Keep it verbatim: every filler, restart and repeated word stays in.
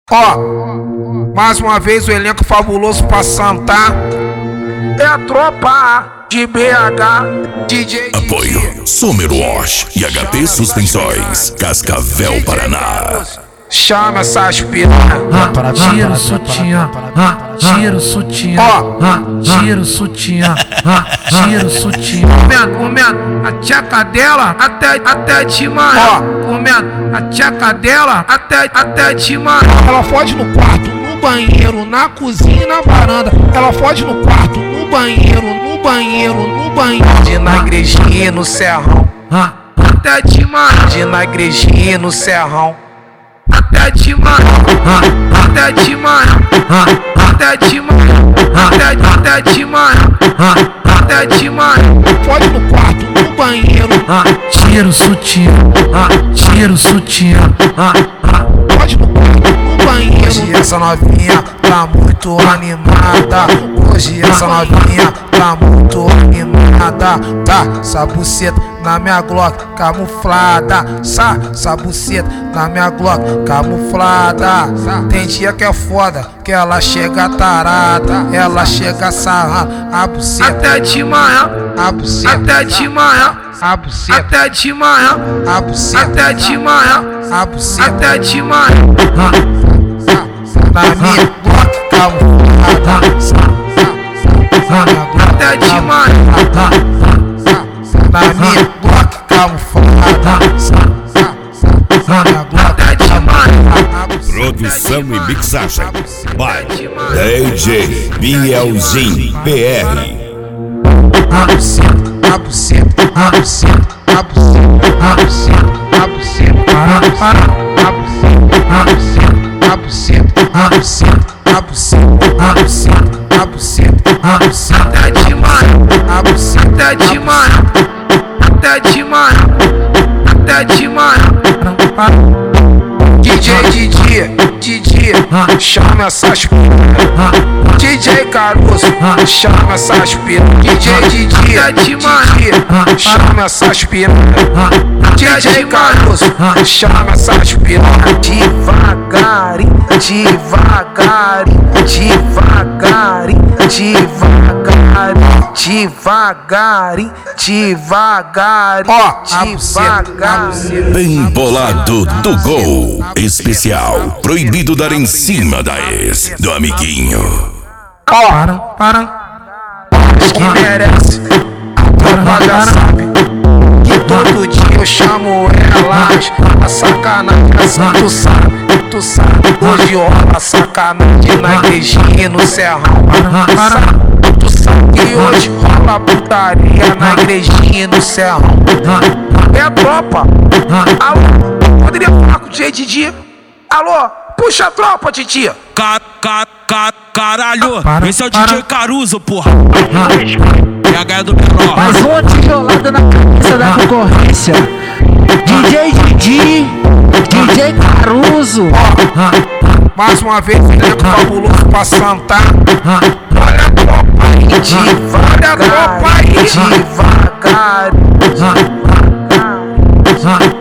Ó, mais uma vez o elenco fabuloso passando, tá? É a tropa de B H, D J Apoio Summer Wash e H P Suspensões, Cascavel, Paraná. Chama essas piranha. Tira o sutiã, tira o sutiã, tira o sutiã, tira o sutiã. Comendo, comendo a tcheca dela até, até de manhã. Comendo a tcheca dela até, até de manhã. Ela fode no quarto, no banheiro, na cozinha e na varanda. Ela fode no quarto, no banheiro, no banheiro, no banheiro. De na igrejinha no serrão, até de manhã. De na igrejinha no serrão, até de manhã, até de manhã, até de manhã, até, até de manhã, até de manhã. Fode no quarto, no banheiro, tira o sutiã, tira o sutiã. fode no quarto, no banheiro. Hoje essa novinha tá muito animada. Hoje essa novinha tá muito animada. Tá, essa buceta na minha Glock camuflada. Sa, essa buceta na minha Glock camuflada. Tem dia que é foda, que ela chega tarada. Ela chega sarrando a buceta até de manhã, a buceta até de manhã, a buceta até de manhã, a buceta até de manhã, a buceta até de manhã. Na minha Glock camuflada, até de manhã. Na minha Glock camuflada, até de manhã. Produção e mixagem by D J Bielzinho P R. A buceta, a buceta, a buceta, a buceta, a buceta, a buceta, para, para, a buceta, a buceta, a buceta, a buceta, a buceta, a buceta, a buceta, a buceta, até de manhã, a buceta até de manhã, até de manhã, até de manhã. D J Didi, Didi, chama essas piranha. D J Caruso, chama essas piranha. D J Didi, Didi, chama essas piranha. D J Caruso, chama essas piranha. Devagarinho, devagarinho, devagarinho, devagarinho, devagarinho, devagarinho, devagarinho. Bem bolado do gol. Especial, proibido dar em cima da ex do amiguinho. Para, para, Que merece, a tropa já sabe que todo dia eu chamo elas. A sacanagem assim tu sabe, tu sabe. Hoje rola sacanagem na igrejinha no serrão. Tu sabe que hoje rola putaria na igrejinha no serrão. É a tropa. Alô, poderia falar com o D J Didi? Alô, puxa a tropa, titia. Car, car, car, caralho, Para, esse é o para. D J Caruso, porra. P H do menor. Mais uma tijolada na cabeça da concorrência. D J Didi, D J Caruso. Mais uma vez o elenco fabuloso passando, tá? Olha a tropa aí, devagar, olha a tropa aí, devagar, devagar.